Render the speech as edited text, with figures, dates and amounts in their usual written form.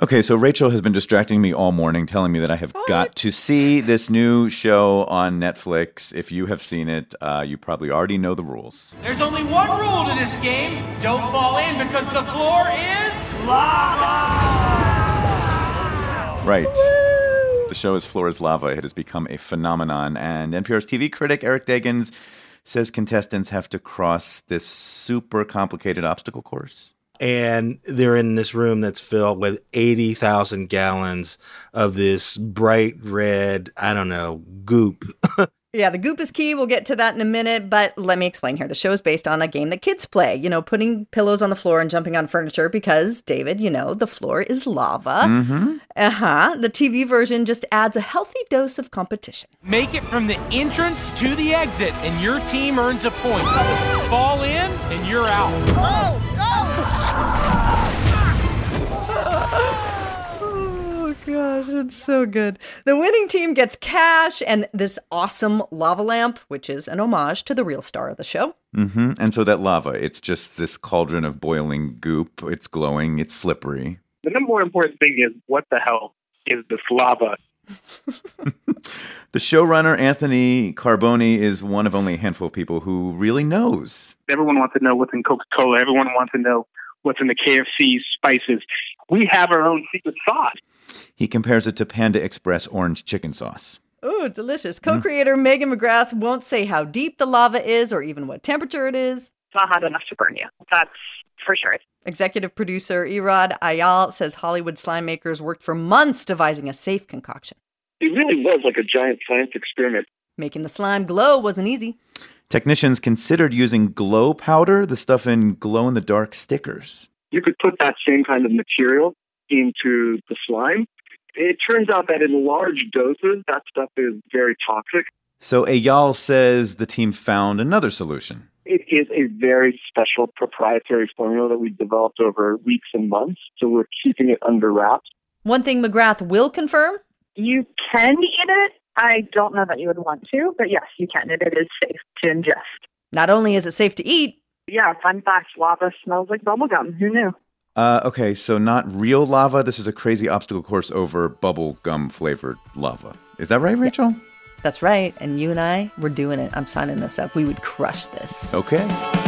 Okay, so Rachel has been distracting me all morning, telling me that I have got to see this new show on Netflix. If you have seen it, you probably already know the rules. There's only one rule to this game. Don't fall in because the floor is lava! Right. The show is Floor is Lava. It has become a phenomenon, and NPR's TV critic Eric Deggans says contestants have to cross this super complicated obstacle course. And they're in this room that's filled with 80,000 gallons of this bright red, goop. Yeah, the goop is key. We'll get to that in a minute, but let me explain here. The show is based on a game that kids play, putting pillows on the floor and jumping on furniture because, David, the floor is lava. Mm-hmm. The TV version just adds a healthy dose of competition. Make it from the entrance to the exit, and your team earns a point. Fall in, and you're out. Oh, gosh, it's so good. The winning team gets cash and this awesome lava lamp, which is an homage to the real star of the show. Mm-hmm. And so that lava, it's just this cauldron of boiling goop. It's glowing. It's slippery. The number one important thing is, what the hell is this lava? The showrunner, Anthony Carboni, is one of only a handful of people who really knows. Everyone wants to know what's in Coca-Cola. Everyone wants to know what's in the KFC spices. We have our own secret sauce. He compares it to Panda Express orange chicken sauce. Ooh, delicious. Co-creator Megan McGrath won't say how deep the lava is or even what temperature it is. It's not hot enough to burn you. That's for sure. Executive producer Irad Ayal says Hollywood slime makers worked for months devising a safe concoction. It really was like a giant science experiment. Making the slime glow wasn't easy. Technicians considered using glow powder, the stuff in glow-in-the-dark stickers. You could put that same kind of material into the slime. It turns out that in large doses, that stuff is very toxic. So Ayal says the team found another solution. It is a very special proprietary formula that we developed over weeks and months, so we're keeping it under wraps. One thing McGrath will confirm? You can eat it. I don't know that you would want to, but yes, you can. It is safe to ingest. Not only is it safe to eat. Yeah, fun fact, lava smells like bubblegum. Who knew? Okay, so not real lava. This is a crazy obstacle course over bubblegum flavored lava. Is that right, Rachel? That's right. And you and I, we're doing it. I'm signing this up. We would crush this. Okay.